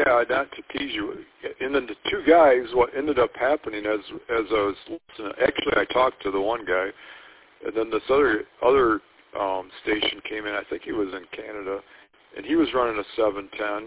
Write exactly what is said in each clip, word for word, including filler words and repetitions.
yeah, not to tease you. And then the two guys, what ended up happening as as I was listening, actually I talked to the one guy, and then this other other um, station came in. I think he was in Canada, and he was running a seven ten,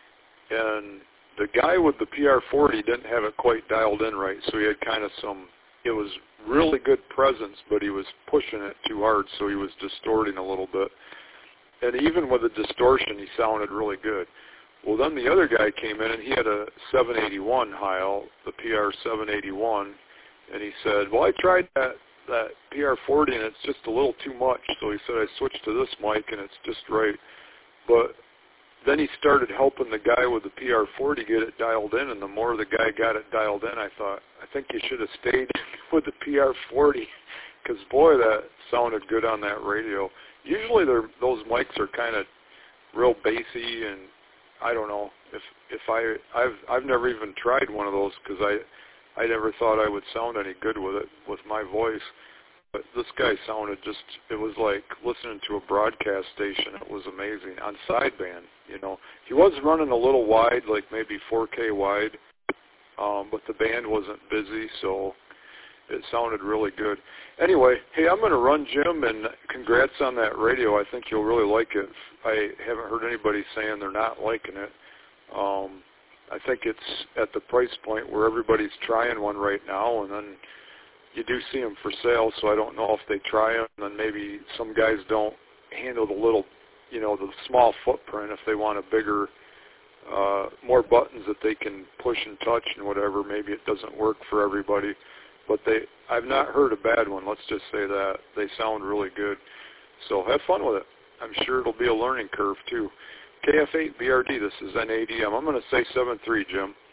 and the guy with the P R forty didn't have it quite dialed in right, so he had kind of some, it was really good presence, but he was pushing it too hard, so he was distorting a little bit. And even with the distortion, he sounded really good. Well, then the other guy came in, and he had a seven eighty-one Heil, the P R seven eighty-one, and he said, well, I tried that, that P R forty, and it's just a little too much. So he said, I switched to this mic, and it's just right. But then he started helping the guy with the P R forty get it dialed in, and the more the guy got it dialed in, I thought, I think you should have stayed with the P R forty, because, boy, that sounded good on that radio. Usually they're, those mics are kind of real bassy, and I don't know if if I I've I've never even tried one of those because I I never thought I would sound any good with it with my voice. But this guy sounded just, it was like listening to a broadcast station. It was amazing on sideband. You know, he was running a little wide, like maybe four K wide, um, but the band wasn't busy, so it sounded really good. Anyway, hey, I'm going to run, Jim, and congrats on that radio. I think you'll really like it. I haven't heard anybody saying they're not liking it. Um, I think it's at the price point where everybody's trying one right now, and then you do see them for sale, so I don't know if they try them, and then maybe some guys don't handle the little, you know, the small footprint. If they want a bigger, uh, more buttons that they can push and touch and whatever, maybe it doesn't work for everybody. But they, I've not heard a bad one, let's just say that. They sound really good. So have fun with it. I'm sure it'll be a learning curve, too. K F eight B R D, this is N A D M. I'm going to say seven three, Jim.